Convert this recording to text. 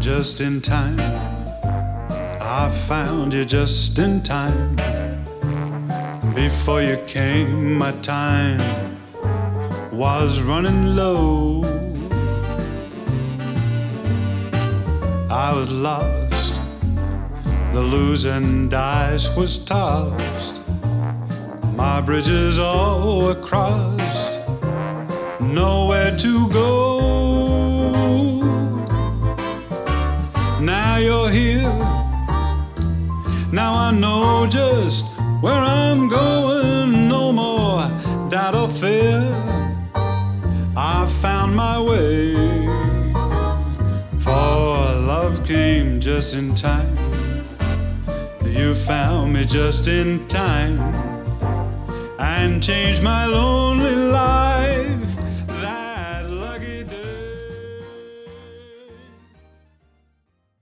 just in time. I found you just in time. Before you came, my time was running low. I was lost, the losing dice was tossed. My bridges all were crossed, nowhere to go. Now you're here, now I know just where I'm going. No more doubt or fear, I found my way. For love came just in time. You found me just in time and changed my loneliness